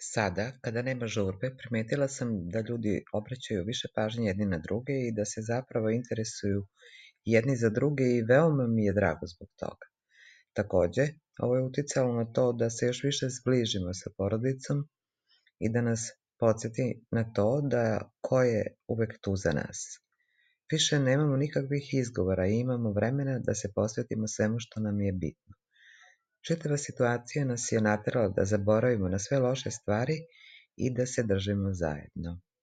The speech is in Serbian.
Sada, kada nema žurbe, primetila sam da ljudi obraćaju više pažnje jedni na druge i da se zapravo interesuju jedni za druge i veoma mi je drago zbog toga. Takođe, ovo je uticalo na to da se još više zbližimo sa porodicom i da nas podsjeti na to da ko je uvek tu za nas. Više nemamo nikakvih izgovora i imamo vremena da se posvetimo svemu što nam je bitno. Čitava situacija nas je naterala da zaboravimo na sve loše stvari i da se držimo zajedno.